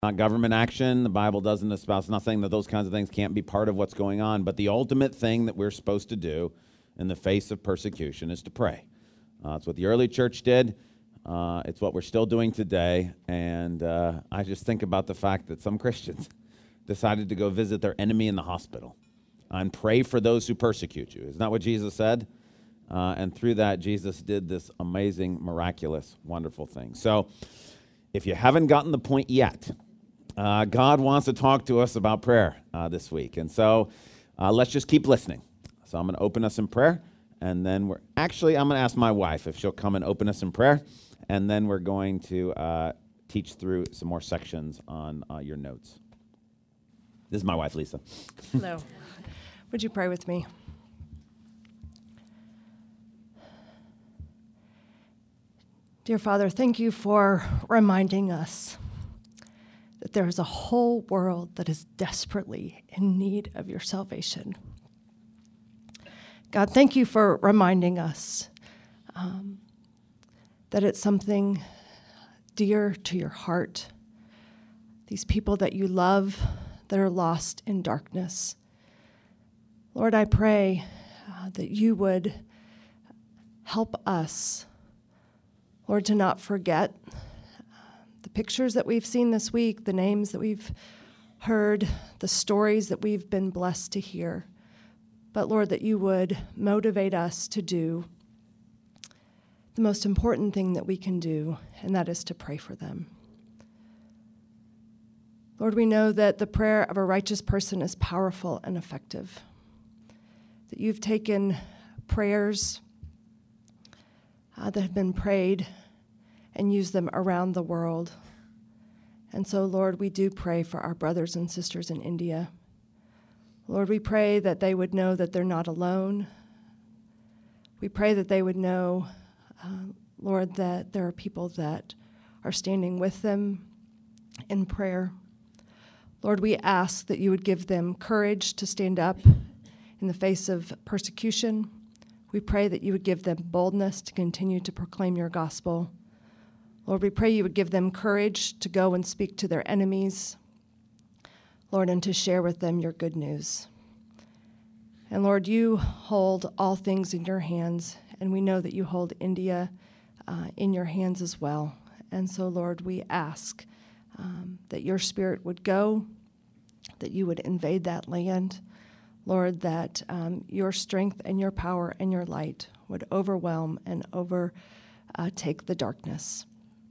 Not government action. The Bible doesn't espouse, not saying that those kinds of things can't be part of what's going on, but the ultimate thing that we're supposed to do in the face of persecution is to pray. It's what the early church did. It's what we're still doing today. And I just think about the fact that some Christians decided to go visit their enemy in the hospital and pray for those who persecute you. Isn't that what Jesus said? And through that, Jesus did this amazing, miraculous, wonderful thing. So if you haven't gotten the point yet, God wants to talk to us about prayer this week. And so let's just keep listening. So I'm going to open us in prayer, and then I'm going to ask my wife if she'll come and open us in prayer, and then we're going to teach through some more sections on your notes. This is my wife, Lisa. Hello. Would you pray with me? Dear Father, thank you for reminding us that there is a whole world that is desperately in need of your salvation. God, thank you for reminding us that it's something dear to your heart. These people that you love that are lost in darkness. Lord, I pray that you would help us, Lord, to not forget the pictures that we've seen this week, the names that we've heard, the stories that we've been blessed to hear. But Lord, that you would motivate us to do the most important thing that we can do, and that is to pray for them. Lord, we know that the prayer of a righteous person is powerful and effective, that you've taken prayers that have been prayed and used them around the world. And so, Lord, we do pray for our brothers and sisters in India. Lord, we pray that they would know that they're not alone. We pray that they would know, Lord, that there are people that are standing with them in prayer. Lord, we ask that you would give them courage to stand up in the face of persecution. We pray that you would give them boldness to continue to proclaim your gospel. Lord, we pray you would give them courage to go and speak to their enemies, Lord, and to share with them your good news. And Lord, you hold all things in your hands, and we know that you hold India in your hands as well. And so, Lord, we ask that your spirit would go, that you would invade that land, Lord, that your strength and your power and your light would overwhelm and overtake the darkness.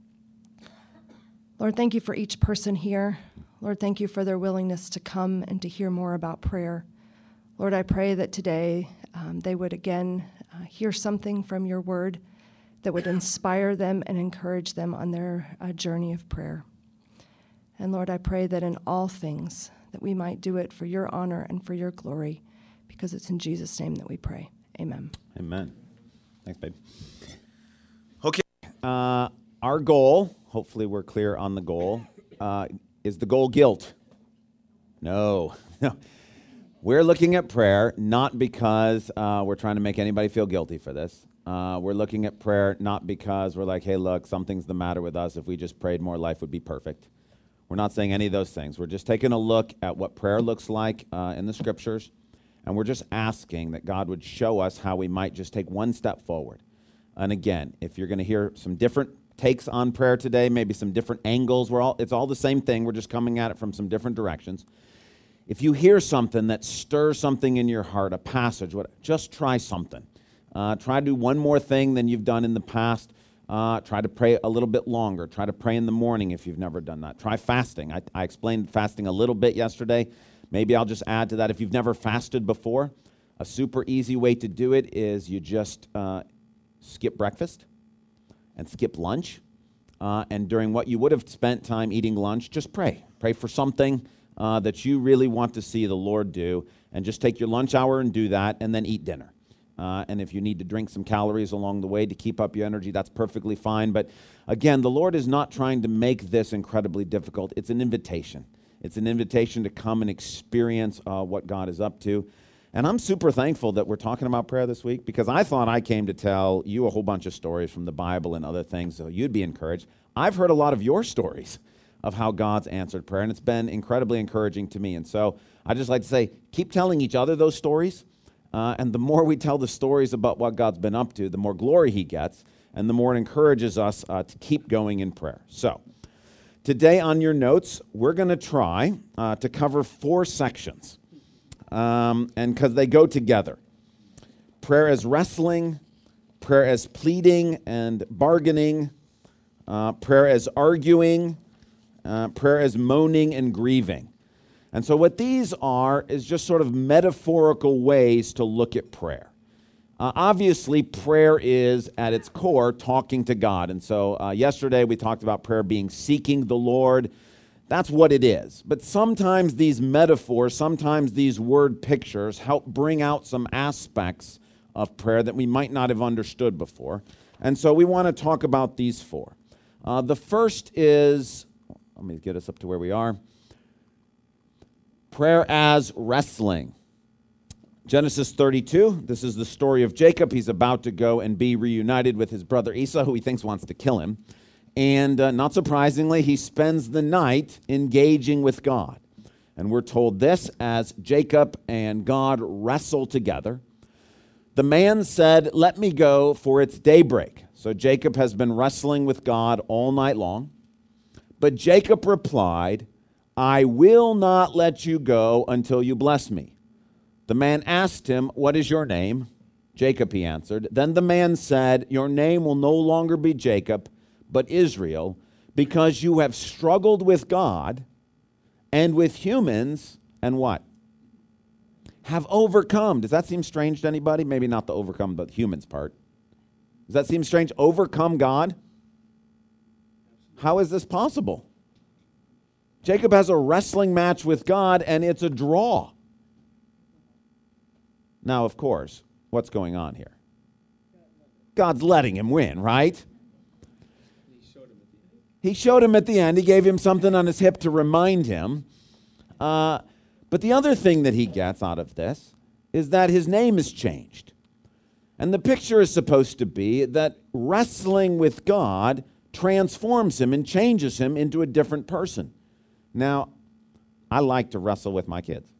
Lord, thank you for each person here. Lord, thank you for their willingness to come and to hear more about prayer. Lord, I pray that today they would again hear something from your word that would inspire them and encourage them on their journey of prayer. And Lord, I pray that in all things that we might do it for your honor and for your glory, because it's in Jesus' name that we pray. Amen. Amen. Thanks, babe. Okay. Our goal, hopefully we're clear on the goal, is the goal guilt? No. We're looking at prayer not because we're trying to make anybody feel guilty for this. We're looking at prayer not because we're like, hey, look, something's the matter with us. If we just prayed more, life would be perfect. We're not saying any of those things. We're just taking a look at what prayer looks like in the scriptures, and we're just asking that God would show us how we might just take one step forward. And again, if you're going to hear some different takes on prayer today, maybe some different angles, it's all the same thing. We're just coming at it from some different directions. If you hear something that stirs something in your heart, a passage, just try something. Try to do one more thing than you've done in the past. Try to pray a little bit longer. Try to pray in the morning if you've never done that. Try fasting. I explained fasting a little bit yesterday. Maybe I'll just add to that. If you've never fasted before, a super easy way to do it is you just skip breakfast and skip lunch. And during what you would have spent time eating lunch, just pray. Pray for something that you really want to see the Lord do. And just take your lunch hour and do that, and then eat dinner. And if you need to drink some calories along the way to keep up your energy, that's perfectly fine. But again, the Lord is not trying to make this incredibly difficult. It's an invitation. It's an invitation to come and experience what God is up to. And I'm super thankful that we're talking about prayer this week, because I thought I came to tell you a whole bunch of stories from the Bible and other things so you'd be encouraged. I've heard a lot of your stories of how God's answered prayer, and it's been incredibly encouraging to me. And so I just like to say, keep telling each other those stories, and the more we tell the stories about what God's been up to, the more glory he gets, and the more it encourages us to keep going in prayer. So today on your notes, we're going to try to cover 4 sections, and because they go together. Prayer as wrestling, prayer as pleading and bargaining, prayer as arguing, prayer as moaning and grieving. And so what these are is just sort of metaphorical ways to look at prayer. Obviously, prayer is at its core talking to God. And so yesterday we talked about prayer being seeking the Lord. That's what it is. But sometimes these metaphors, sometimes these word pictures help bring out some aspects of prayer that we might not have understood before. And so we want to talk about these 4. The first is, let me get us up to where we are, prayer as wrestling. Genesis 32, this is the story of Jacob. He's about to go and be reunited with his brother Esau, who he thinks wants to kill him. And not surprisingly, he spends the night engaging with God. And we're told this as Jacob and God wrestle together. The man said, "Let me go, for it's daybreak." So Jacob has been wrestling with God all night long. But Jacob replied, "I will not let you go until you bless me." The man asked him, "What is your name?" "Jacob," he answered. Then the man said, "Your name will no longer be Jacob, but Israel, because you have struggled with God and with humans, and what? Have overcome." Does that seem strange to anybody? Maybe not the overcome, but humans part. Does that seem strange? Overcome God? How is this possible? Jacob has a wrestling match with God, and it's a draw. Now, of course, what's going on here? God's letting him win, right? He showed him at the end. He gave him something on his hip to remind him. But the other thing that he gets out of this is that his name is changed. And the picture is supposed to be that wrestling with God transforms him and changes him into a different person. Now, I like to wrestle with my kids.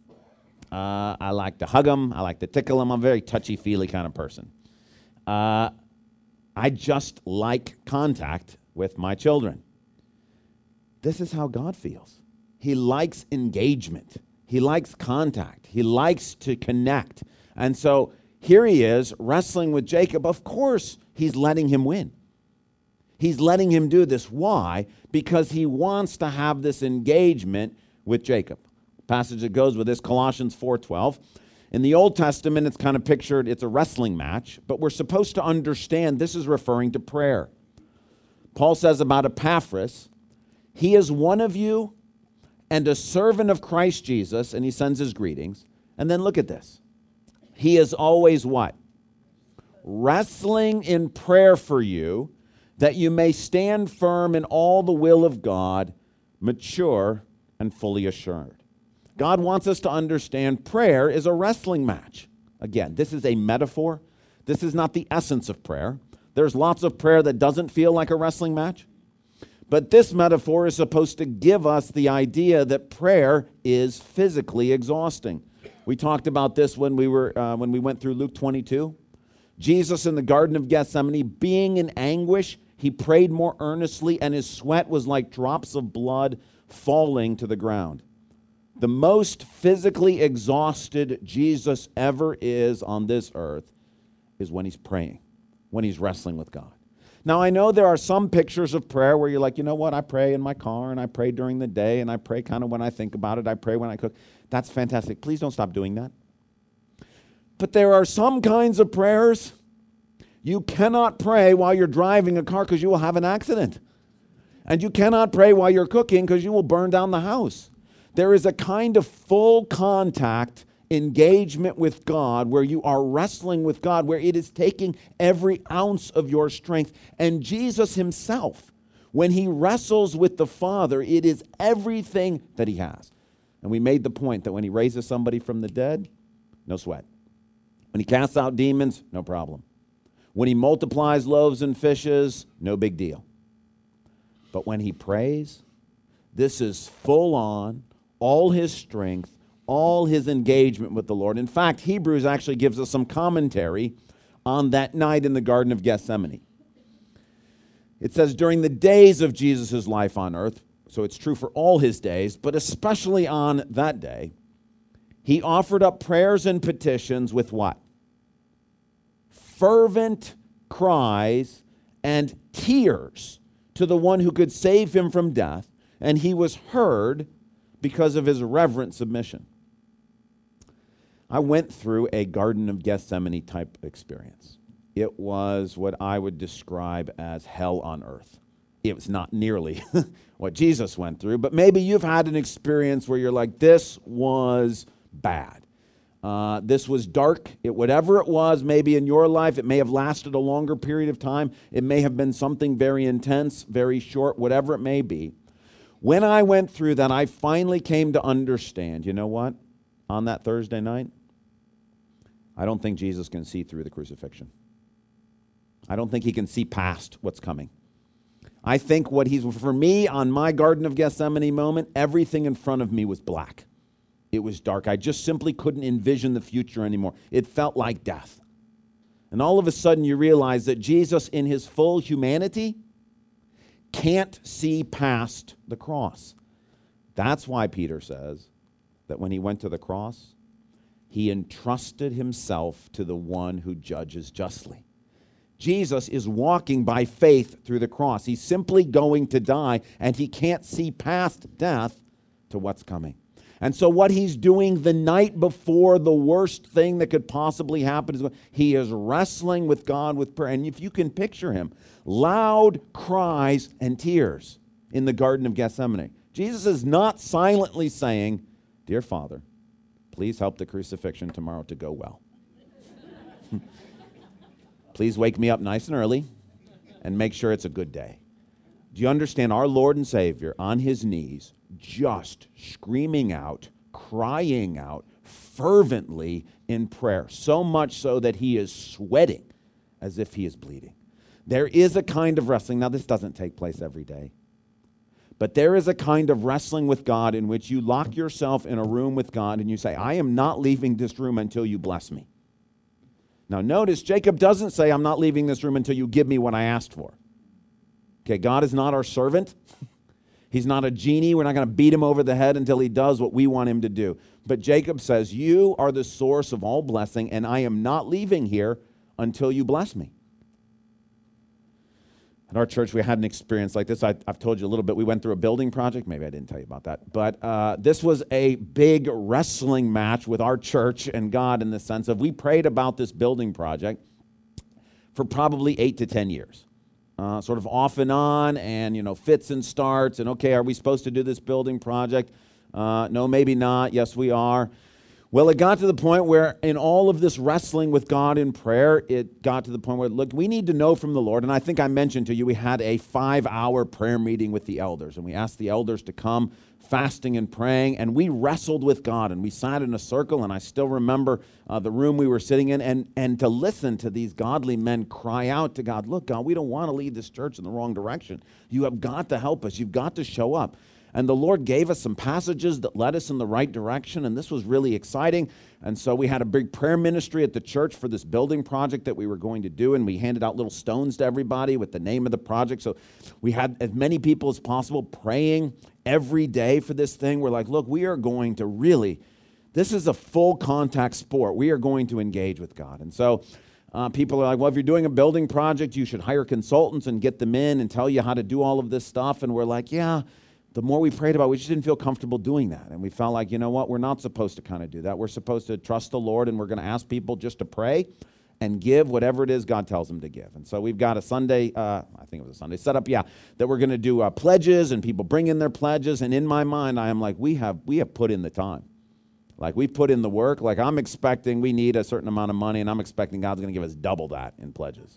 I like to hug them. I like to tickle them. I'm a very touchy-feely kind of person. I just like contact with my children. This is how God feels. He likes engagement. He likes contact. He likes to connect. And so here he is wrestling with Jacob. Of course, he's letting him win. He's letting him do this. Why? Because he wants to have this engagement with Jacob. Passage that goes with this, Colossians 4:12. In the Old Testament, it's kind of pictured, it's a wrestling match, but we're supposed to understand this is referring to prayer. Paul says about Epaphras, he is one of you and a servant of Christ Jesus, and he sends his greetings. And then look at this. He is always what? Wrestling in prayer for you, that you may stand firm in all the will of God, mature and fully assured. God wants us to understand prayer is a wrestling match. Again, this is a metaphor. This is not the essence of prayer. There's lots of prayer that doesn't feel like a wrestling match. But this metaphor is supposed to give us the idea that prayer is physically exhausting. We talked about this when we went through Luke 22. Jesus in the Garden of Gethsemane, being in anguish, he prayed more earnestly, and his sweat was like drops of blood falling to the ground. The most physically exhausted Jesus ever is on this earth is when he's praying, when he's wrestling with God. Now, I know there are some pictures of prayer where you're like, you know what, I pray in my car, and I pray during the day, and I pray kind of when I think about it. I pray when I cook. That's fantastic. Please don't stop doing that. But there are some kinds of prayers you cannot pray while you're driving a car because you will have an accident. And you cannot pray while you're cooking because you will burn down the house. There is a kind of full contact engagement with God where you are wrestling with God, where it is taking every ounce of your strength. And Jesus himself, when he wrestles with the Father, it is everything that he has. And we made the point that when he raises somebody from the dead, no sweat. When he casts out demons, no problem. When he multiplies loaves and fishes, no big deal. But when he prays, This is full on, all his strength, all his engagement with the Lord. In fact, Hebrews actually gives us some commentary on that night in the Garden of Gethsemane. It says, during the days of Jesus' life on earth, so it's true for all his days, but especially on that day, he offered up prayers and petitions with what? Fervent cries and tears to the one who could save him from death, and he was heard because of his reverent submission. I went through a Garden of Gethsemane type experience. It was what I would describe as hell on earth. It was not nearly what Jesus went through, but maybe you've had an experience where you're like, this was bad. This was dark. Whatever it was, maybe in your life, it may have lasted a longer period of time. It may have been something very intense, very short, whatever it may be. When I went through that, I finally came to understand, you know what? On that Thursday night, I don't think Jesus can see through the crucifixion. I don't think he can see past what's coming. I think for me, on my Garden of Gethsemane moment, everything in front of me was black. It was dark. I just simply couldn't envision the future anymore. It felt like death. And all of a sudden you realize that Jesus, in his full humanity, can't see past the cross. That's why Peter says that when he went to the cross, he entrusted himself to the one who judges justly. Jesus is walking by faith through the cross. He's simply going to die, and he can't see past death to what's coming. And so what he's doing the night before the worst thing that could possibly happen is he is wrestling with God with prayer. And if you can picture him, loud cries and tears in the Garden of Gethsemane. Jesus is not silently saying, "Dear Father, please help the crucifixion tomorrow to go well. Please wake me up nice and early and make sure it's a good day." Do you understand? Our Lord and Savior on his knees, just screaming out, crying out fervently in prayer, so much so that he is sweating as if he is bleeding. There is a kind of wrestling. Now, this doesn't take place every day. But there is a kind of wrestling with God in which you lock yourself in a room with God and you say, "I am not leaving this room until you bless me." Now, notice Jacob doesn't say, "I'm not leaving this room until you give me what I asked for." Okay, God is not our servant. He's not a genie. We're not going to beat him over the head until he does what we want him to do. But Jacob says, "You are the source of all blessing, and I am not leaving here until you bless me." At our church, we had an experience like this. I've told you a little bit. We went through a building project. Maybe I didn't tell you about that. But this was a big wrestling match with our church and God in the sense of we prayed about this building project for probably 8 to 10 years. Sort of off and on and, fits and starts. And, okay, are we supposed to do this building project? No, maybe not. Yes, we are. Well, it got to the point where in all of this wrestling with God in prayer, it got to the point where, look, we need to know from the Lord. And I think I mentioned to you, we had a 5-hour prayer meeting with the elders. And we asked the elders to come fasting and praying. And we wrestled with God. And we sat in a circle. And I still remember the room we were sitting in. And to listen to these godly men cry out to God, "Look, God, we don't want to lead this church in the wrong direction. You have got to help us. You've got to show up." And the Lord gave us some passages that led us in the right direction, and this was really exciting. And so we had a big prayer ministry at the church for this building project that we were going to do, and we handed out little stones to everybody with the name of the project. So we had as many people as possible praying every day for this thing. We're like, look, we are going to really, this is a full contact sport. We are going to engage with God. And so people are like, well, if you're doing a building project, you should hire consultants and get them in and tell you how to do all of this stuff. And we're like, yeah. The more we prayed about it, we just didn't feel comfortable doing that. And we felt like, you know what, we're not supposed to kind of do that. We're supposed to trust the Lord, and we're going to ask people just to pray and give whatever it is God tells them to give. And so we've got a Sunday, I think it was a Sunday setup, that we're going to do pledges, and people bring in their pledges. And in my mind, I am like, we have put in the time. Like, we've put in the work. Like, I'm expecting we need a certain amount of money, and I'm expecting God's going to give us double that in pledges.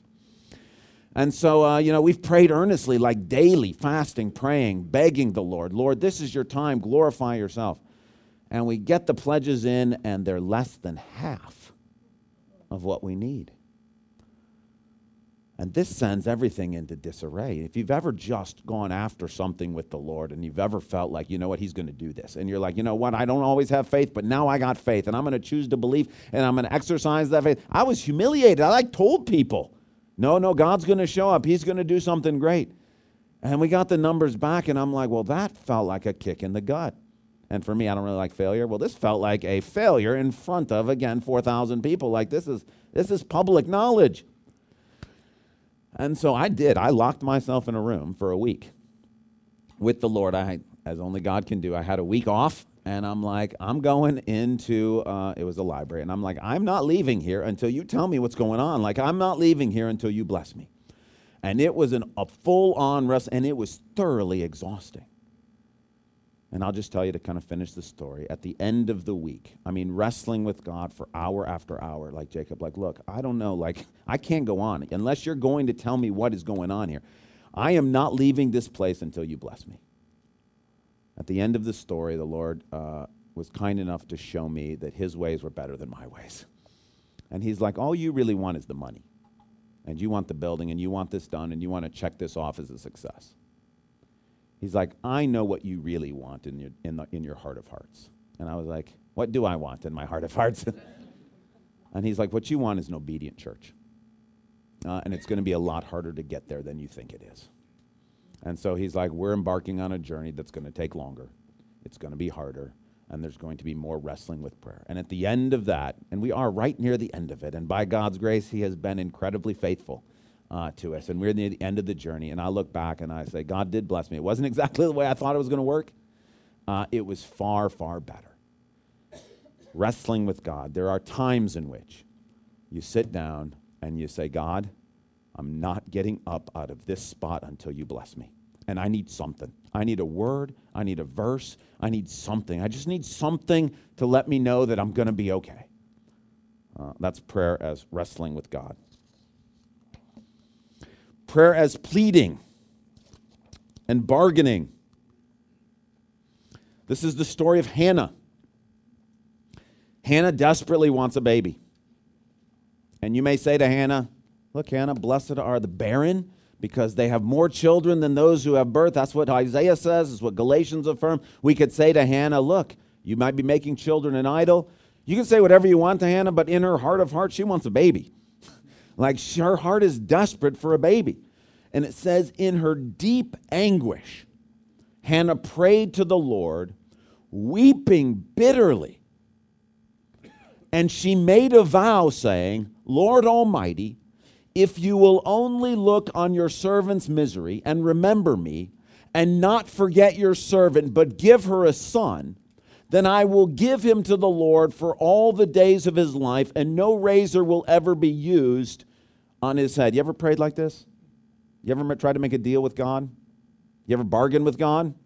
And so, we've prayed earnestly, like daily, fasting, praying, begging the Lord, "Lord, this is your time, glorify yourself." And we get the pledges in, and they're less than half of what we need. And this sends everything into disarray. If you've ever just gone after something with the Lord and you've ever felt like, you know what, he's going to do this. And you're like, you know what, I don't always have faith, but now I got faith and I'm going to choose to believe and I'm going to exercise that faith. I was humiliated. I told people, no, God's going to show up. He's going to do something great. And we got the numbers back and I'm like, well, that felt like a kick in the gut. And for me, I don't really like failure. Well, this felt like a failure in front of, again, 4,000 people. Like this is public knowledge. And so I did. I locked myself in a room for a week with the Lord. As only God can do, I had a week off, and I'm like, I'm going into, it was a library, and I'm like, I'm not leaving here until you tell me what's going on. Like, I'm not leaving here until you bless me. And it was a full-on rest, and it was thoroughly exhausting. And I'll just tell you to kind of finish the story. At the end of the week, wrestling with God for hour after hour, like Jacob, like, look, I don't know, like, I can't go on unless you're going to tell me what is going on here. I am not leaving this place until you bless me. At the end of the story, the Lord was kind enough to show me that his ways were better than my ways. And he's like, all you really want is the money. And you want the building, and you want this done, and you want to check this off as a success. He's like, I know what you really want in your heart of hearts. And I was like, what do I want in my heart of hearts? And he's like, what you want is an obedient church. And it's going to be a lot harder to get there than you think it is. And so he's like, we're embarking on a journey that's going to take longer. It's going to be harder. And there's going to be more wrestling with prayer. And at the end of that, and we are right near the end of it, and by God's grace, he has been incredibly faithful to us. And we're near the end of the journey. And I look back and I say, God did bless me. It wasn't exactly the way I thought it was going to work. It was far, far better. Wrestling with God. There are times in which you sit down and you say, God, I'm not getting up out of this spot until you bless me. And I need something. I need a word. I need a verse. I need something. I just need something to let me know that I'm going to be okay. That's prayer as wrestling with God. Prayer as pleading and bargaining. This is the story of Hannah. Hannah desperately wants a baby. And you may say to Hannah, look, Hannah, blessed are the barren, because they have more children than those who have birth. That's what Isaiah says. It's what Galatians affirm. We could say to Hannah, look, you might be making children an idol. You can say whatever you want to Hannah, but in her heart of hearts, she wants a baby. Like her heart is desperate for a baby. And it says, in her deep anguish, Hannah prayed to the Lord, weeping bitterly. And she made a vow saying, Lord Almighty, if you will only look on your servant's misery and remember me, and not forget your servant, but give her a son, then I will give him to the Lord for all the days of his life, and no razor will ever be used on his head. You ever prayed like this? You ever tried to make a deal with God? You ever bargain with God?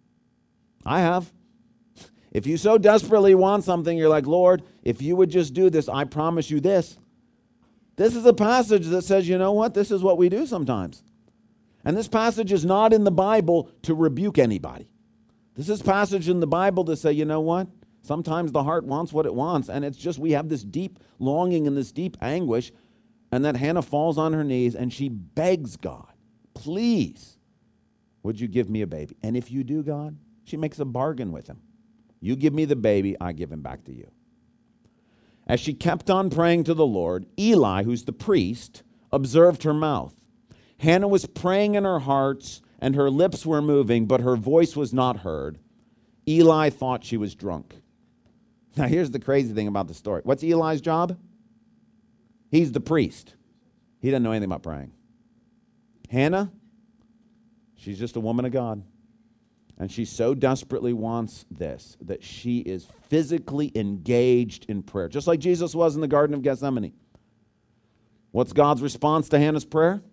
I have. If you so desperately want something, you're like, Lord, if you would just do this, I promise you this. This is a passage that says, you know what? This is what we do sometimes. And this passage is not in the Bible to rebuke anybody. This is passage in the Bible to say, you know what? Sometimes the heart wants what it wants, and it's just we have this deep longing and this deep anguish, and that Hannah falls on her knees and she begs God, please, would you give me a baby? And if you do, God, she makes a bargain with him. You give me the baby, I give him back to you. As she kept on praying to the Lord, Eli, who's the priest, observed her mouth. Hannah was praying in her heart, and her lips were moving, but her voice was not heard. Eli thought she was drunk. Now, here's the crazy thing about the story. What's Eli's job? He's the priest. He doesn't know anything about praying. Hannah, she's just a woman of God. And she so desperately wants this that she is physically engaged in prayer, just like Jesus was in the Garden of Gethsemane. What's God's response to Hannah's prayer?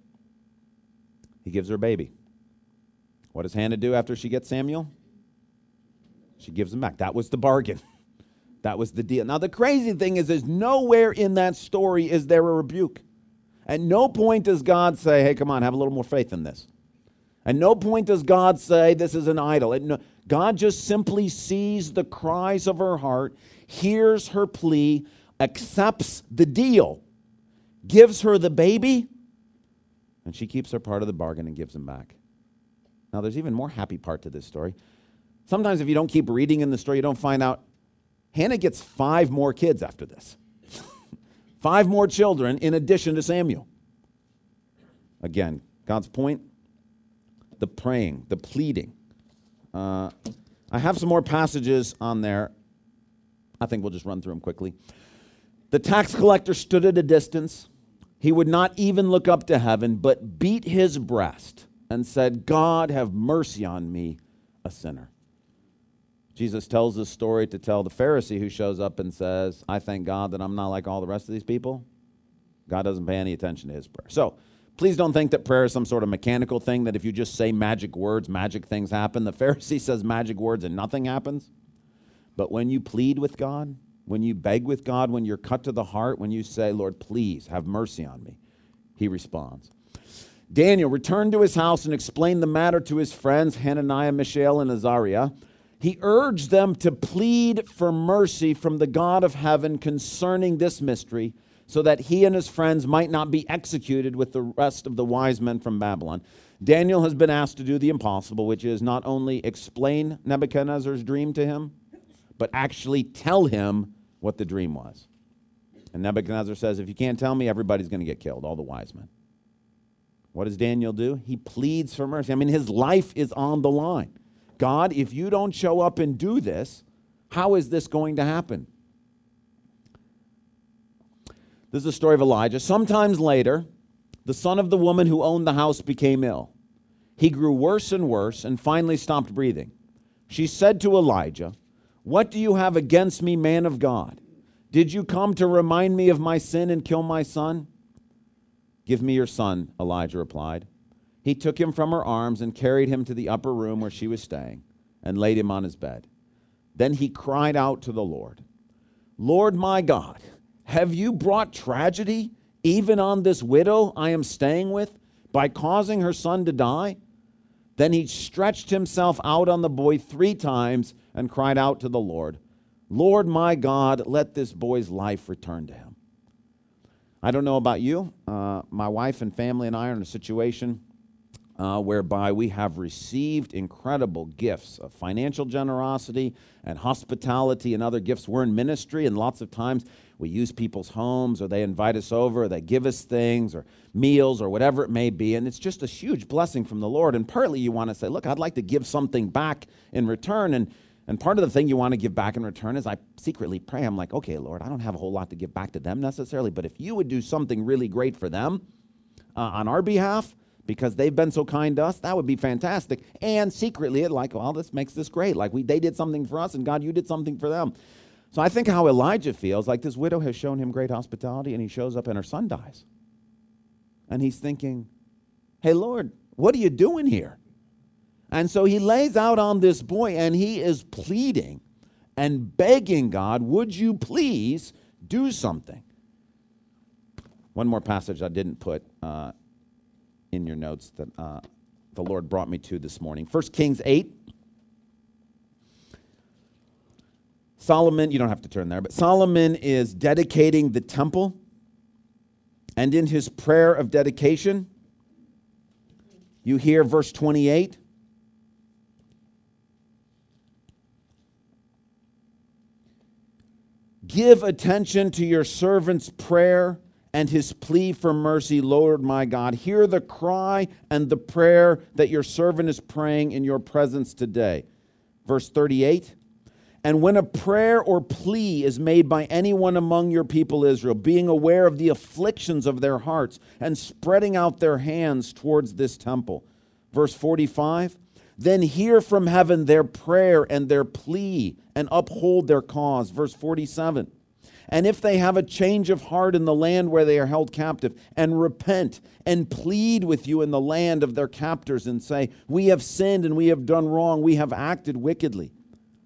He gives her a baby. What does Hannah do after she gets Samuel? She gives him back. That was the bargain. That was the deal. Now, the crazy thing is nowhere in that story is there a rebuke. At no point does God say, hey, come on, have a little more faith in this. At no point does God say this is an idol. God just simply sees the cries of her heart, hears her plea, accepts the deal, gives her the baby, And she keeps her part of the bargain and gives him back. Now, there's even more happy part to this story. Sometimes if you don't keep reading in the story, you don't find out Hannah gets 5 more kids after this. 5 more children in addition to Samuel. Again, God's point, the praying, the pleading. I have some more passages on there. I think we'll just run through them quickly. The tax collector stood at a distance. He would not even look up to heaven, but beat his breast and said, God, have mercy on me, a sinner. Jesus tells this story to tell the Pharisee who shows up and says, I thank God that I'm not like all the rest of these people. God doesn't pay any attention to his prayer. So please don't think that prayer is some sort of mechanical thing, that if you just say magic words, magic things happen. The Pharisee says magic words and nothing happens. But when you plead with God, when you beg with God, when you're cut to the heart, when you say, Lord, please have mercy on me, he responds. Daniel returned to his house and explained the matter to his friends, Hananiah, Mishael, and Azariah. He urged them to plead for mercy from the God of heaven concerning this mystery, so that he and his friends might not be executed with the rest of the wise men from Babylon. Daniel has been asked to do the impossible, which is not only explain Nebuchadnezzar's dream to him, but actually tell him what the dream was. And Nebuchadnezzar says, if you can't tell me, everybody's going to get killed, all the wise men. What does Daniel do? He pleads for mercy. I mean, his life is on the line. God, if you don't show up and do this, how is this going to happen? This is the story of Elijah. Sometimes later, the son of the woman who owned the house became ill. He grew worse and worse and finally stopped breathing. She said to Elijah, what do you have against me, man of God? Did you come to remind me of my sin and kill my son? Give me your son, Elijah replied. He took him from her arms and carried him to the upper room where she was staying and laid him on his bed. Then he cried out to the Lord, Lord my God, have you brought tragedy even on this widow I am staying with by causing her son to die? Then he stretched himself out on the boy 3 times and cried out to the Lord, Lord my God, let this boy's life return to him. I don't know about you. My wife and family and I are in a situation whereby we have received incredible gifts of financial generosity and hospitality and other gifts. We're in ministry, and lots of times we use people's homes, or they invite us over, or they give us things or meals or whatever it may be, and it's just a huge blessing from the Lord. And partly you want to say, look, I'd like to give something back in return, and part of the thing you want to give back in return is I secretly pray. I'm like, okay, Lord, I don't have a whole lot to give back to them necessarily, but if you would do something really great for them on our behalf, because they've been so kind to us, that would be fantastic. And secretly, well, this makes this great. They did something for us, and God, you did something for them. So I think how Elijah feels, like this widow has shown him great hospitality, and he shows up and her son dies. And he's thinking, hey, Lord, what are you doing here? And so he lays out on this boy, and he is pleading and begging God, would you please do something? One more passage I didn't put in your notes that the Lord brought me to this morning. 1 Kings 8. Solomon, you don't have to turn there, but Solomon is dedicating the temple. And in his prayer of dedication, you hear verse 28. Give attention to your servant's prayer and his plea for mercy, Lord my God. Hear the cry and the prayer that your servant is praying in your presence today. Verse 38. And when a prayer or plea is made by anyone among your people Israel, being aware of the afflictions of their hearts and spreading out their hands towards this temple. Verse 45. Then hear from heaven their prayer and their plea and uphold their cause. Verse 47. And if they have a change of heart in the land where they are held captive, and repent and plead with you in the land of their captors and say, we have sinned and we have done wrong, we have acted wickedly.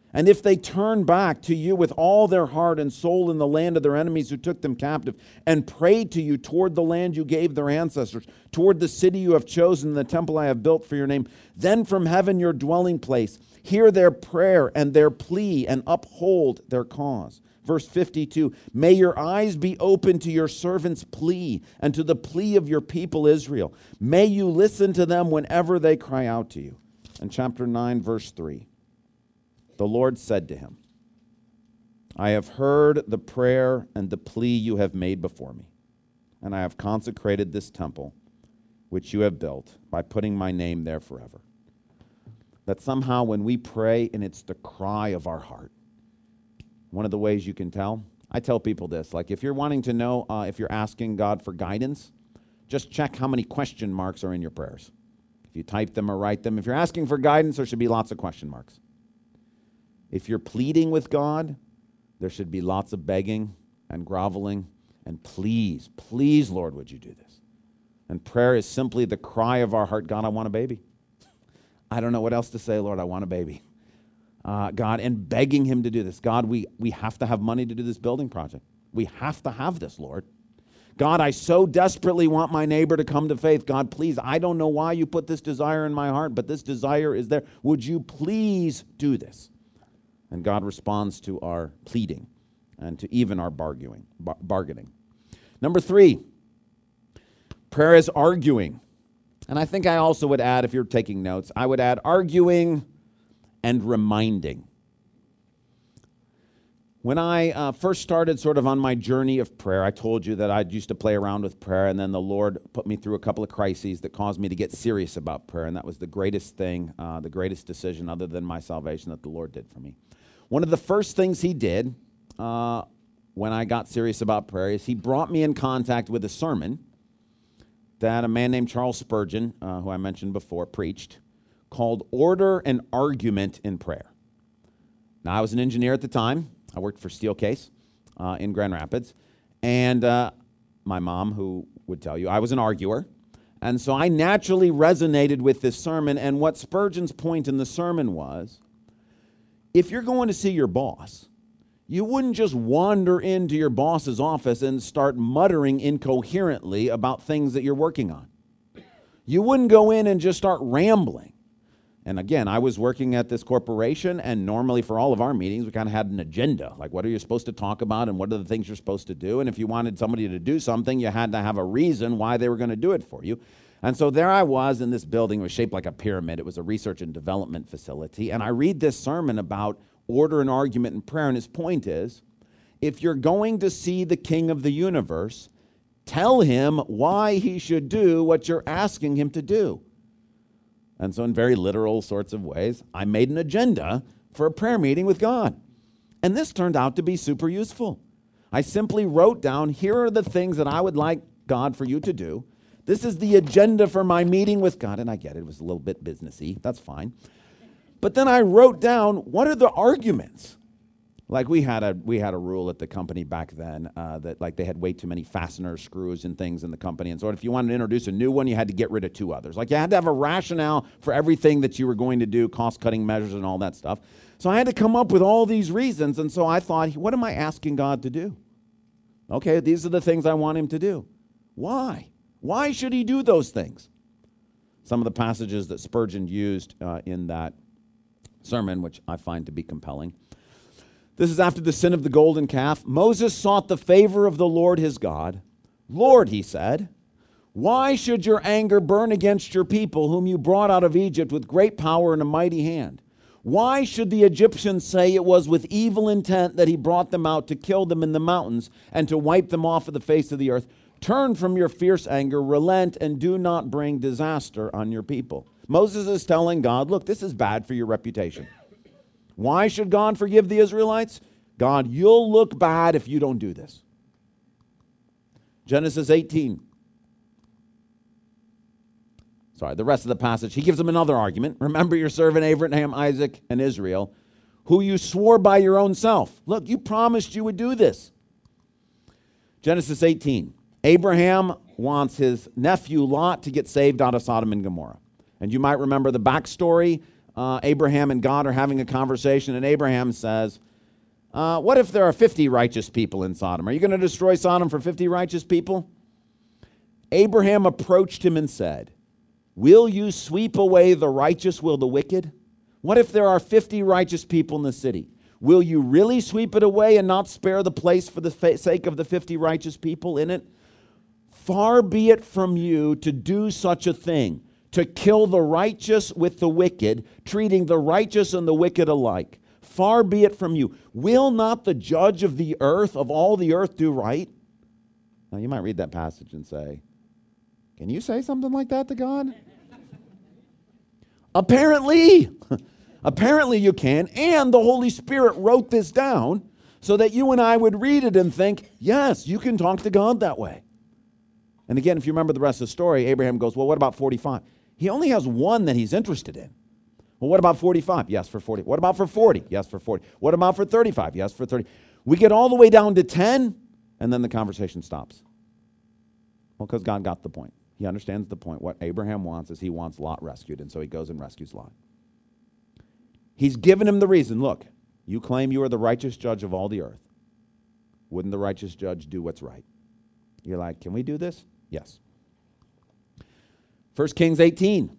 And if they turn back to you with all their heart and soul in the land of their enemies who took them captive, and pray to you toward the land you gave their ancestors, toward the city you have chosen, the temple I have built for your name, then from heaven your dwelling place, hear their prayer and their plea and uphold their cause. Verse 52, may your eyes be open to your servant's plea and to the plea of your people Israel. May you listen to them whenever they cry out to you. And chapter 9, verse 3. The Lord said to him, I have heard the prayer and the plea you have made before me, and I have consecrated this temple which you have built by putting my name there forever. That somehow when we pray and it's the cry of our heart, one of the ways you can tell, I tell people this, like if you're wanting to know if you're asking God for guidance, just check how many question marks are in your prayers. If you type them or write them, if you're asking for guidance, there should be lots of question marks. If you're pleading with God, there should be lots of begging and groveling and please, please, Lord, would you do this? And prayer is simply the cry of our heart, God, I want a baby. I don't know what else to say, Lord, I want a baby. God, and begging him to do this. God, we have to have money to do this building project. We have to have this, Lord. God, I so desperately want my neighbor to come to faith. God, please, I don't know why you put this desire in my heart, but this desire is there. Would you please do this? And God responds to our pleading and to even our bargaining. Number 3, prayer is arguing. And I think I also would add, if you're taking notes, I would add arguing and reminding. When I first started sort of on my journey of prayer, I told you that I used to play around with prayer, and then the Lord put me through a couple of crises that caused me to get serious about prayer, and that was the greatest thing, the greatest decision other than my salvation that the Lord did for me. One of the first things he did when I got serious about prayer is he brought me in contact with a sermon that a man named Charles Spurgeon, who I mentioned before, preached, called Order and Argument in Prayer. Now, I was an engineer at the time. I worked for Steelcase in Grand Rapids. And my mom, who would tell you, I was an arguer. And so I naturally resonated with this sermon. And what Spurgeon's point in the sermon was, if you're going to see your boss, you wouldn't just wander into your boss's office and start muttering incoherently about things that you're working on. You wouldn't go in and just start rambling. And again, I was working at this corporation, and normally for all of our meetings, we kind of had an agenda. Like, what are you supposed to talk about, and what are the things you're supposed to do? And if you wanted somebody to do something, you had to have a reason why they were going to do it for you. And so there I was in this building. It was shaped like a pyramid. It was a research and development facility. And I read this sermon about order and argument and prayer, and his point is, if you're going to see the King of the universe, tell him why he should do what you're asking him to do. And so in very literal sorts of ways, I made an agenda for a prayer meeting with God. And this turned out to be super useful. I simply wrote down, here are the things that I would like God for you to do. This is the agenda for my meeting with God. And I get it, it was a little bit businessy. That's fine. But then I wrote down, what are the arguments? Like we had a rule at the company back then that like they had way too many fasteners, screws, and things in the company. And so if you wanted to introduce a new one, you had to get rid of 2 others. Like you had to have a rationale for everything that you were going to do, cost-cutting measures and all that stuff. So I had to come up with all these reasons. And so I thought, what am I asking God to do? Okay, these are the things I want him to do. Why? Why should he do those things? Some of the passages that Spurgeon used in that sermon, which I find to be compelling. This is after the sin of the golden calf. Moses sought the favor of the Lord his God. Lord, he said, why should your anger burn against your people whom you brought out of Egypt with great power and a mighty hand? Why should the Egyptians say it was with evil intent that he brought them out to kill them in the mountains and to wipe them off of the face of the earth? Turn from your fierce anger, relent, and do not bring disaster on your people. Moses is telling God, look, this is bad for your reputation. Why should God forgive the Israelites? God, you'll look bad if you don't do this. Genesis 18. Sorry, the rest of the passage. He gives them another argument. Remember your servant Abraham, Isaac, and Israel, who you swore by your own self. Look, you promised you would do this. Genesis 18. Abraham wants his nephew Lot to get saved out of Sodom and Gomorrah. And you might remember the backstory. Abraham and God are having a conversation, and Abraham says, what if there are 50 righteous people in Sodom? Are you going to destroy Sodom for 50 righteous people? Abraham approached him and said, will you sweep away the righteous, will the wicked? What if there are 50 righteous people in the city? Will you really sweep it away and not spare the place for the sake of the 50 righteous people in it? Far be it from you to do such a thing, to kill the righteous with the wicked, treating the righteous and the wicked alike. Far be it from you. Will not the judge of the earth, of all the earth, do right? Now you might read that passage and say, can you say something like that to God? Apparently. Apparently you can, and the Holy Spirit wrote this down so that you and I would read it and think, yes, you can talk to God that way. And again, if you remember the rest of the story, Abraham goes, well, what about 45? He only has one that he's interested in. Well, what about 45? Yes, for 40. What about for 40? Yes, for 40. What about for 35? Yes, for 30. We get all the way down to 10, and then the conversation stops. Well, because God got the point. He understands the point. What Abraham wants is he wants Lot rescued, and so he goes and rescues Lot. He's given him the reason. Look, you claim you are the righteous judge of all the earth. Wouldn't the righteous judge do what's right? You're like, can we do this? Yes. 1 Kings 18.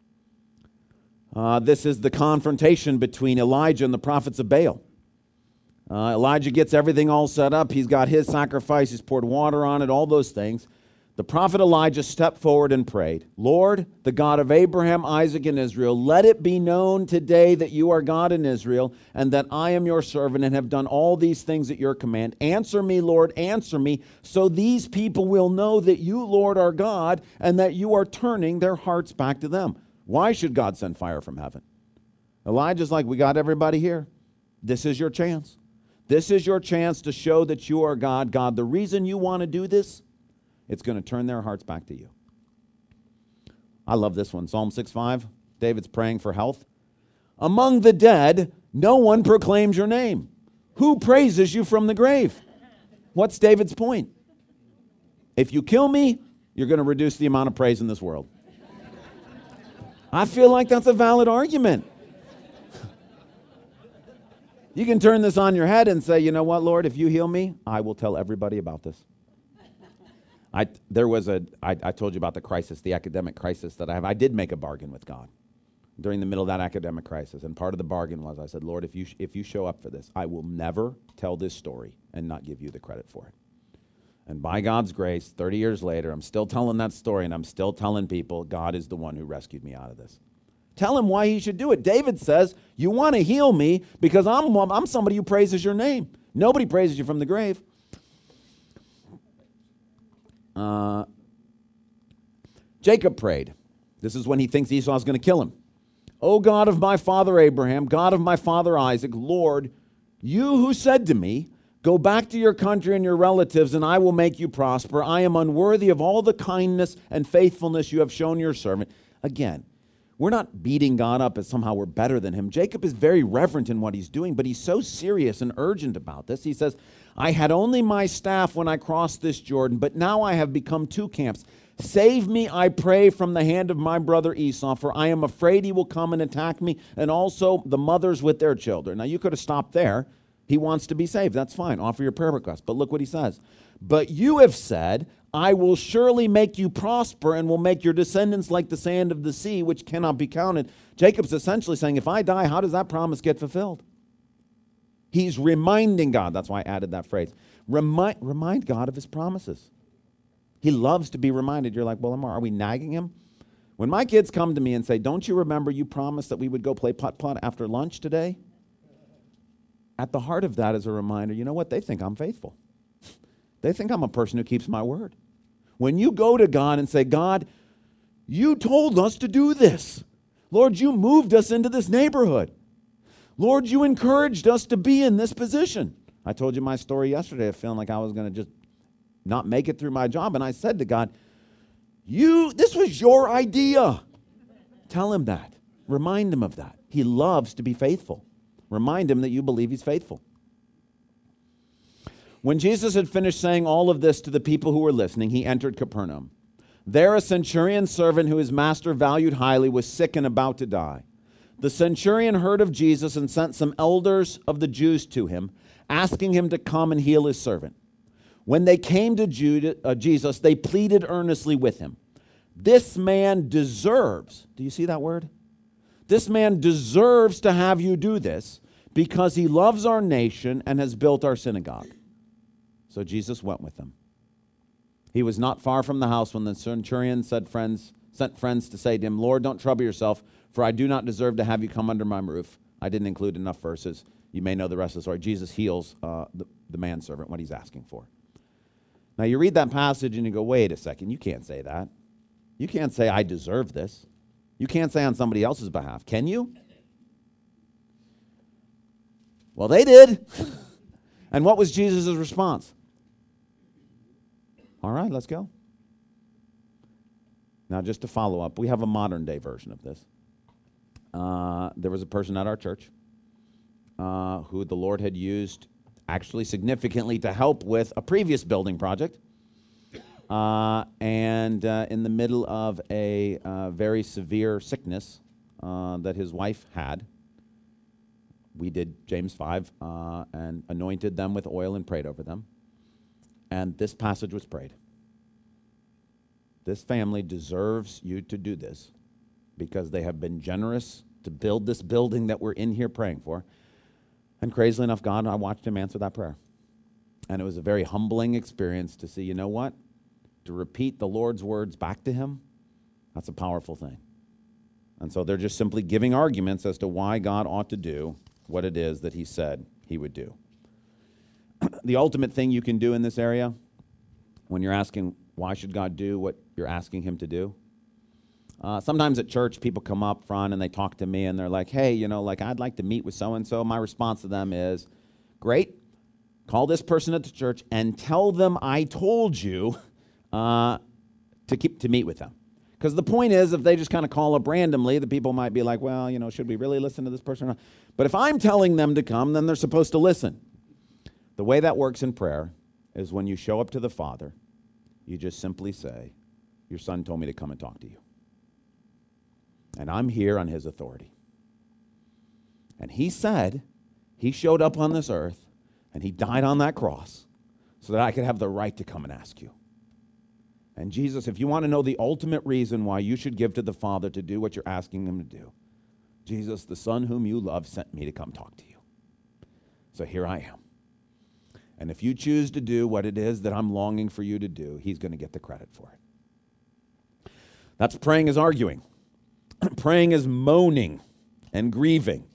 This is the confrontation between Elijah and the prophets of Baal. Elijah gets everything all set up. He's got his sacrifice. He's poured water on it, all those things. The prophet Elijah stepped forward and prayed, Lord, the God of Abraham, Isaac, and Israel, let it be known today that you are God in Israel, and that I am your servant and have done all these things at your command. Answer me, Lord, answer me, so these people will know that you, Lord, are God, and that you are turning their hearts back to them. Why should God send fire from heaven? Elijah's like, we got everybody here. This is your chance. This is your chance to show that you are God. God, the reason you want to do this, it's going to turn their hearts back to you. I love this one. Psalm 6:5. David's praying for health. Among the dead, no one proclaims your name. Who praises you from the grave? What's David's point? If you kill me, you're going to reduce the amount of praise in this world. I feel like that's a valid argument. You can turn this on your head and say, you know what, Lord, if you heal me, I will tell everybody about this. I told you about the crisis, the academic crisis that I have. I did make a bargain with God during the middle of that academic crisis. And part of the bargain was I said, Lord, if you show up for this, I will never tell this story and not give you the credit for it. And by God's grace, 30 years later, I'm still telling that story, and I'm still telling people God is the one who rescued me out of this. Tell him why he should do it. David says, you want to heal me because I'm somebody who praises your name. Nobody praises you from the grave. Jacob prayed. This is when he thinks Esau's going to kill him. O God of my father Abraham, God of my father Isaac, Lord, you who said to me, go back to your country and your relatives, and I will make you prosper. I am unworthy of all the kindness and faithfulness you have shown your servant. Again, we're not beating God up as somehow we're better than him. Jacob is very reverent in what he's doing, but he's so serious and urgent about this. He says, I had only my staff when I crossed this Jordan, but now I have become two camps. Save me, I pray, from the hand of my brother Esau, for I am afraid he will come and attack me, and also the mothers with their children. Now, you could have stopped there. He wants to be saved. That's fine. Offer your prayer request. But look what he says. But you have said, I will surely make you prosper and will make your descendants like the sand of the sea, which cannot be counted. Jacob's essentially saying, if I die, how does that promise get fulfilled? He's reminding God. That's why I added that phrase. Remind God of his promises. He loves to be reminded. You're like, well, Amar, are we nagging him? When my kids come to me and say, don't you remember you promised that we would go play putt-putt after lunch today? At the heart of that is a reminder, you know what? They think I'm faithful. They think I'm a person who keeps my word. When you go to God and say, God, you told us to do this. Lord, you moved us into this neighborhood. Lord, you encouraged us to be in this position. I told you my story yesterday of feeling like I was going to just not make it through my job. And I said to God, this was your idea. Tell him that. Remind him of that. He loves to be faithful. Remind him that you believe he's faithful. When Jesus had finished saying all of this to the people who were listening, he entered Capernaum. There a centurion's servant who his master valued highly was sick and about to die. The centurion heard of Jesus and sent some elders of the Jews to him, asking him to come and heal his servant. When they came to Jesus, they pleaded earnestly with him. This man deserves, do you see that word? This man deserves to have you do this because he loves our nation and has built our synagogue. So Jesus went with them. He was not far from the house when the centurion sent friends to say to him, Lord, don't trouble yourself, for I do not deserve to have you come under my roof. I didn't include enough verses. You may know the rest of the story. Jesus heals the manservant, what he's asking for. Now you read that passage and you go, wait a second, you can't say that. You can't say I deserve this. You can't say on somebody else's behalf. Can you? Well, they did. And what was Jesus' response? All right, let's go. Now, just to follow up, we have a modern day version of this. There was a person at our church who the Lord had used actually significantly to help with a previous building project. And in the middle of a very severe sickness that his wife had, we did James 5 and anointed them with oil and prayed over them. And this passage was prayed. This family deserves you to do this because they have been generous to build this building that we're in here praying for. And crazily enough, God, I watched him answer that prayer. And it was a very humbling experience to see, you know what? To repeat the Lord's words back to him, that's a powerful thing. And so they're just simply giving arguments as to why God ought to do what it is that he said he would do. The ultimate thing you can do in this area, when you're asking, why should God do what you're asking him to do? Sometimes at church, people come up front and they talk to me and they're like, hey, you know, like I'd like to meet with so-and-so. My response to them is, great, call this person at the church and tell them I told you to meet with them. Because the point is, if they just kind of call up randomly, the people might be like, well, you know, should we really listen to this person or not? But if I'm telling them to come, then they're supposed to listen. The way that works in prayer is when you show up to the Father, you just simply say, your son told me to come and talk to you. And I'm here on his authority. And he said he showed up on this earth and he died on that cross so that I could have the right to come and ask you. And Jesus, if you want to know the ultimate reason why you should give to the Father to do what you're asking him to do, Jesus, the Son whom you love, sent me to come talk to you. So here I am. And if you choose to do what it is that I'm longing for you to do, he's going to get the credit for it. That's praying is arguing. Praying is moaning and grieving.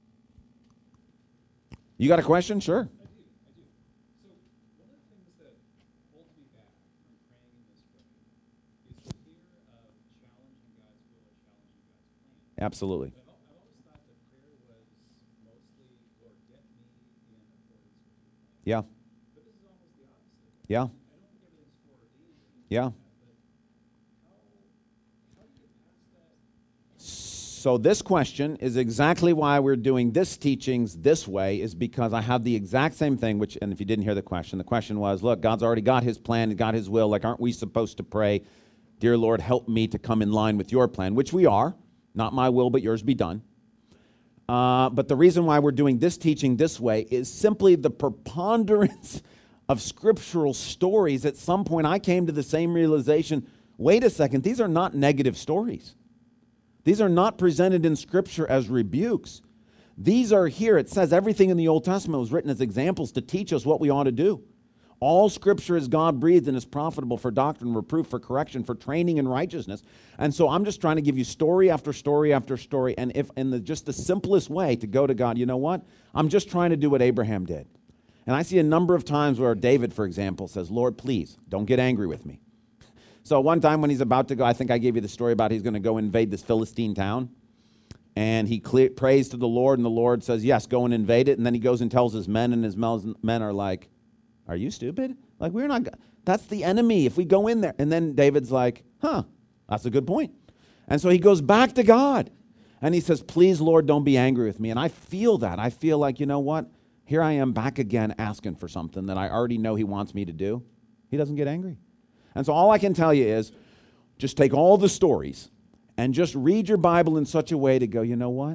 You got a question? Sure. I do. So one of the things that holds me back from praying in this way is the fear of challenging God's will or challenging God's plan. Absolutely. I've always thought that prayer was mostly, Lord, get me in accordance with your plan. Yeah. But this is almost the opposite. Yeah. I don't think everything's foreordained. Yeah. But how do you get past that? So this question is exactly why we're doing this teachings this way, is because I have the exact same thing, and if you didn't hear the question was, look, God's already got his plan, got his will. Like, aren't we supposed to pray, dear Lord, help me to come in line with your plan, which we are. Not my will, but yours be done. But the reason why we're doing this teaching this way is simply the preponderance of scriptural stories. At some point, I came to the same realization, wait a second, these are not negative stories. These are not presented in Scripture as rebukes. These are here. It says everything in the Old Testament was written as examples to teach us what we ought to do. All Scripture is God-breathed and is profitable for doctrine, reproof, for correction, for training in righteousness. And so I'm just trying to give you story after story after story, and if in just the simplest way to go to God, you know what? I'm just trying to do what Abraham did. And I see a number of times where David, for example, says, Lord, please, don't get angry with me. So one time when he's about to go, I think I gave you the story about he's going to go invade this Philistine town. And he prays to the Lord, and the Lord says, yes, go and invade it. And then he goes and tells his men, and his men are like, are you stupid? Like, we're not, that's the enemy if we go in there. And then David's like, that's a good point. And so he goes back to God. And he says, please, Lord, don't be angry with me. And I feel that. I feel like, you know what? Here I am back again asking for something that I already know he wants me to do. He doesn't get angry. And so all I can tell you is just take all the stories and just read your Bible in such a way to go, you know what?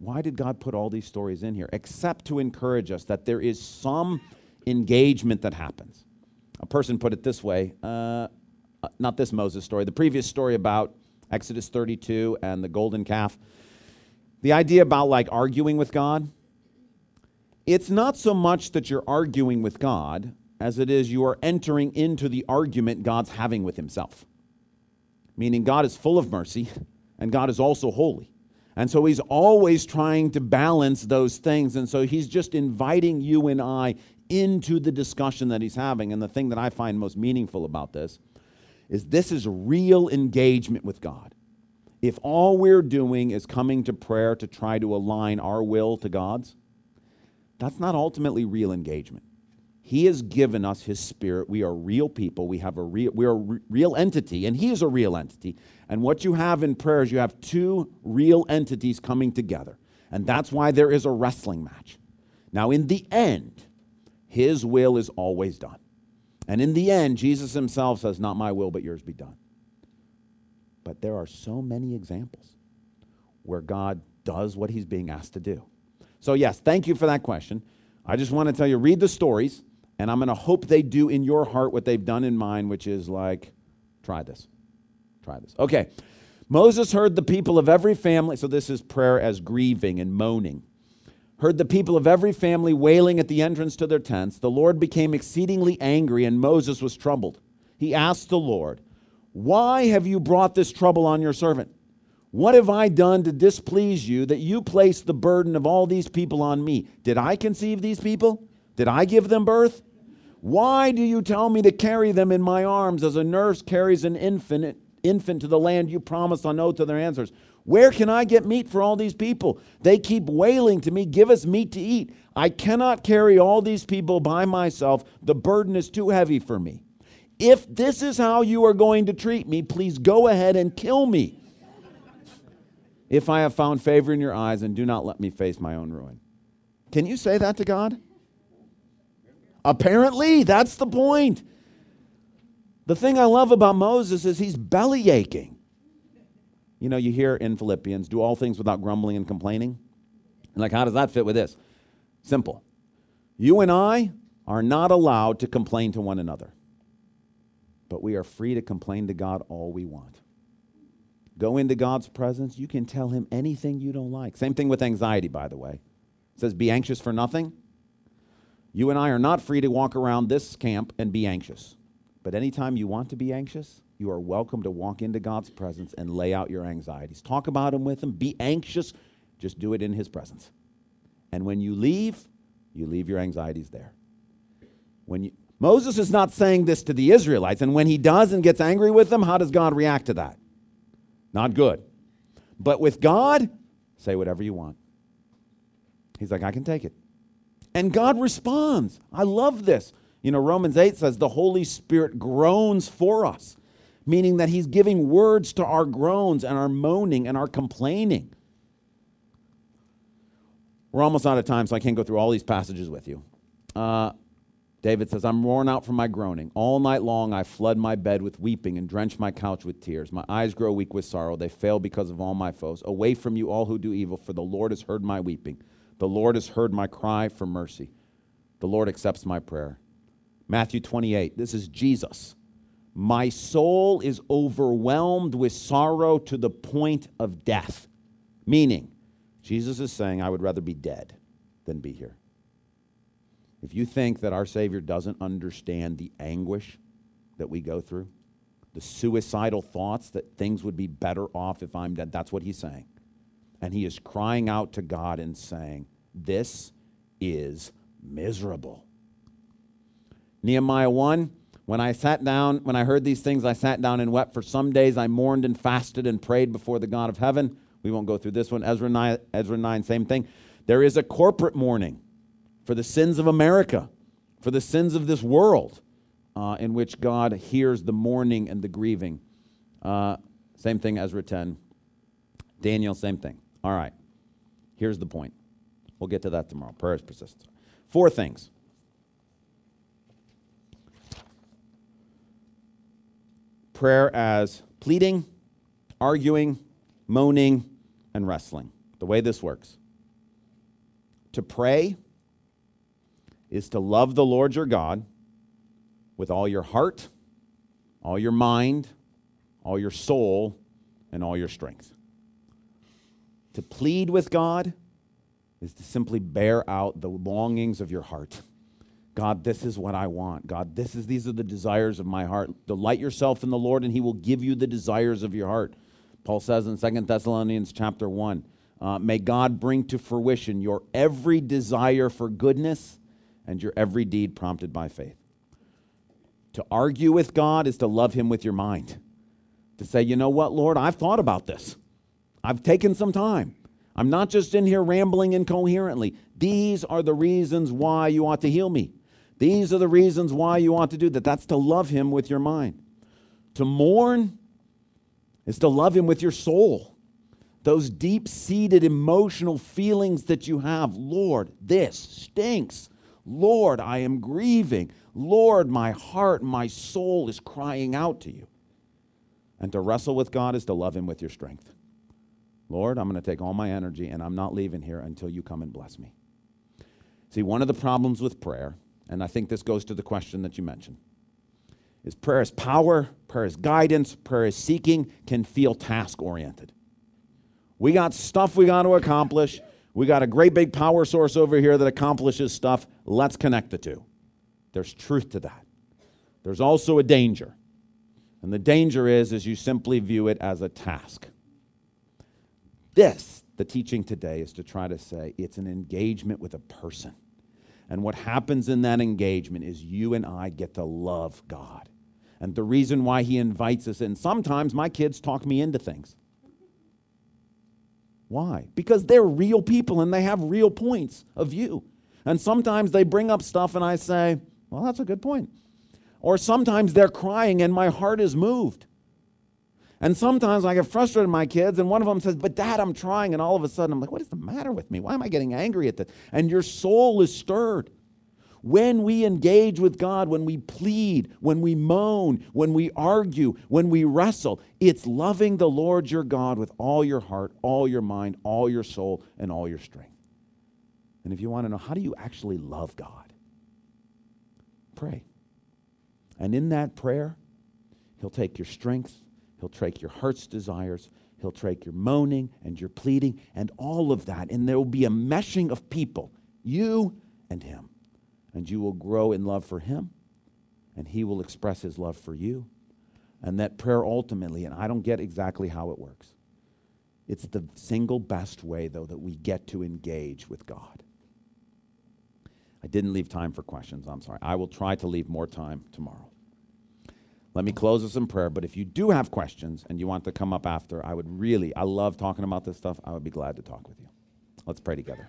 Why did God put all these stories in here? Except to encourage us that there is some engagement that happens. A person put it this way, not this Moses story, the previous story about Exodus 32 and the golden calf. The idea about like arguing with God, it's not so much that you're arguing with God as it is you are entering into the argument God's having with himself. Meaning God is full of mercy and God is also holy. And so he's always trying to balance those things. And so he's just inviting you and I into the discussion that he's having. And the thing that I find most meaningful about this is real engagement with God. If all we're doing is coming to prayer to try to align our will to God's, that's not ultimately real engagement. He has given us his spirit. We are real people. We are a real entity, and he is a real entity. And what you have in prayer is you have two real entities coming together. And that's why there is a wrestling match. Now, in the end, his will is always done. And in the end, Jesus himself says, not my will, but yours be done. But there are so many examples where God does what he's being asked to do. So yes, thank you for that question. I just want to tell you, read the stories, and I'm going to hope they do in your heart what they've done in mine, which is like, try this. Try this. Okay. Moses heard the people of every family, so this is prayer as grieving and moaning. Heard the people of every family wailing at the entrance to their tents. The Lord became exceedingly angry, and Moses was troubled. He asked the Lord, why have you brought this trouble on your servant? What have I done to displease you that you place the burden of all these people on me? Did I conceive these people? Did I give them birth? Why do you tell me to carry them in my arms as a nurse carries an infant to the land you promised on oath to their ancestors? Where can I get meat for all these people? They keep wailing to me, give us meat to eat. I cannot carry all these people by myself. The burden is too heavy for me. If this is how you are going to treat me, please go ahead and kill me. If I have found favor in your eyes, and do not let me face my own ruin. Can you say that to God? Apparently, that's the point. The thing I love about Moses is he's belly aching. You know, you hear in Philippians, do all things without grumbling and complaining. And like, how does that fit with this? Simple. You and I are not allowed to complain to one another. But we are free to complain to God all we want. Go into God's presence. You can tell him anything you don't like. Same thing with anxiety, by the way. It says, be anxious for nothing. You and I are not free to walk around this camp and be anxious. But anytime you want to be anxious, you are welcome to walk into God's presence and lay out your anxieties. Talk about them with him. Be anxious. Just do it in his presence. And when you leave your anxieties there. Moses is not saying this to the Israelites. And when he does and gets angry with them, how does God react to that? Not good. But with God, say whatever you want. He's like, I can take it. And God responds. I love this. You know, Romans 8 says the Holy Spirit groans for us, meaning that he's giving words to our groans and our moaning and our complaining. We're almost out of time, so I can't go through all these passages with you. David says, I'm worn out from my groaning. All night long I flood my bed with weeping and drench my couch with tears. My eyes grow weak with sorrow. They fail because of all my foes. Away from you, all who do evil, for the Lord has heard my weeping. The Lord has heard my cry for mercy. The Lord accepts my prayer. Matthew 28, this is Jesus. My soul is overwhelmed with sorrow to the point of death. Meaning, Jesus is saying, I would rather be dead than be here. If you think that our Savior doesn't understand the anguish that we go through, the suicidal thoughts that things would be better off if I'm dead, that's what he's saying. And he is crying out to God and saying, this is miserable. Nehemiah 1, when I heard these things, I sat down and wept. For some days I mourned and fasted and prayed before the God of heaven. We won't go through this one. Ezra 9, same thing. There is a corporate mourning for the sins of America, for the sins of this world, in which God hears the mourning and the grieving. Same thing, Ezra 10. Daniel, same thing. All right, here's the point. We'll get to that tomorrow. Prayer is persistence. 4 things. Prayer as pleading, arguing, moaning, and wrestling. The way this works. To pray is to love the Lord your God with all your heart, all your mind, all your soul, and all your strength. To plead with God is to simply bear out the longings of your heart. God, this is what I want. God, these are the desires of my heart. Delight yourself in the Lord, and he will give you the desires of your heart. Paul says in 2 Thessalonians chapter 1, may God bring to fruition your every desire for goodness and your every deed prompted by faith. To argue with God is to love him with your mind. To say, you know what, Lord, I've thought about this. I've taken some time. I'm not just in here rambling incoherently. These are the reasons why you ought to heal me. These are the reasons why you ought to do that. That's to love him with your mind. To mourn is to love him with your soul. Those deep-seated emotional feelings that you have. Lord, this stinks. Lord, I am grieving. Lord, my heart, my soul is crying out to you. And to wrestle with God is to love him with your strength. Lord, I'm going to take all my energy and I'm not leaving here until you come and bless me. See, one of the problems with prayer, and I think this goes to the question that you mentioned, is prayer is power, prayer is guidance, prayer is seeking, can feel task-oriented. We got stuff we got to accomplish. We got a great big power source over here that accomplishes stuff. Let's connect the two. There's truth to that. There's also a danger. And the danger is you simply view it as a task. The teaching today is to try to say it's an engagement with a person. And what happens in that engagement is you and I get to love God. And the reason why he invites us in, sometimes my kids talk me into things. Why? Because they're real people and they have real points of view. And sometimes they bring up stuff and I say, well, that's a good point. Or sometimes they're crying and my heart is moved. And sometimes I get frustrated with my kids and one of them says, but Dad, I'm trying. And all of a sudden I'm like, what is the matter with me? Why am I getting angry at this? And your soul is stirred. When we engage with God, when we plead, when we moan, when we argue, when we wrestle, it's loving the Lord your God with all your heart, all your mind, all your soul, and all your strength. And if you want to know, how do you actually love God? Pray. And in that prayer, he'll take your strength, he'll take your heart's desires, he'll take your moaning and your pleading and all of that. And there will be a meshing of people, you and him. And you will grow in love for him, and he will express his love for you. And that prayer ultimately, and I don't get exactly how it works, it's the single best way, though, that we get to engage with God. I didn't leave time for questions. I'm sorry. I will try to leave more time tomorrow. Let me close us in prayer, but if you do have questions and you want to come up after, I love talking about this stuff. I would be glad to talk with you. Let's pray together.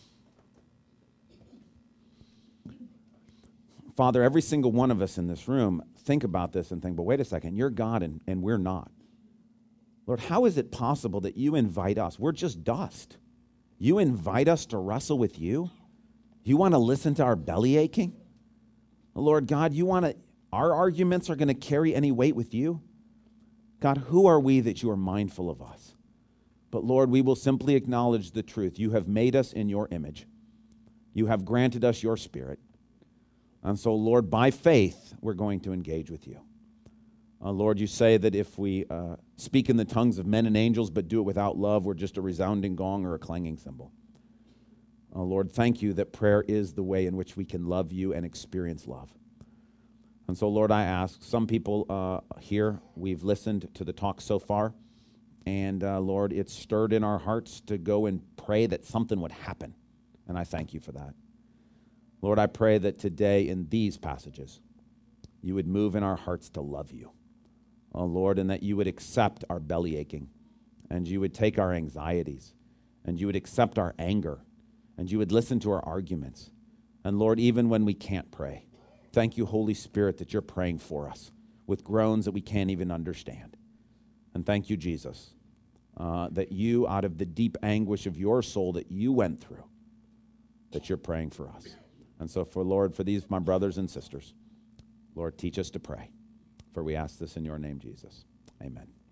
Father, every single one of us in this room think about this and think, but wait a second, you're God and we're not. Lord, how is it possible that you invite us? We're just dust. You invite us to wrestle with you? You want to listen to our belly aching? Lord God, our arguments are going to carry any weight with you? God, who are we that you are mindful of us? But Lord, we will simply acknowledge the truth. You have made us in your image. You have granted us your spirit. And so, Lord, by faith, we're going to engage with you. Lord, you say that if we speak in the tongues of men and angels but do it without love, we're just a resounding gong or a clanging cymbal. Lord, thank you that prayer is the way in which we can love you and experience love. And so, Lord, I ask, some people here, we've listened to the talk so far, and Lord, it's stirred in our hearts to go and pray that something would happen. And I thank you for that. Lord, I pray that today in these passages, you would move in our hearts to love you, Lord, and that you would accept our belly aching, and you would take our anxieties, and you would accept our anger, and you would listen to our arguments. And Lord, even when we can't pray, thank you, Holy Spirit, that you're praying for us with groans that we can't even understand. And thank you, Jesus, that you, out of the deep anguish of your soul that you went through, that you're praying for us. And so, Lord, for these, my brothers and sisters, Lord, teach us to pray. For we ask this in your name, Jesus. Amen.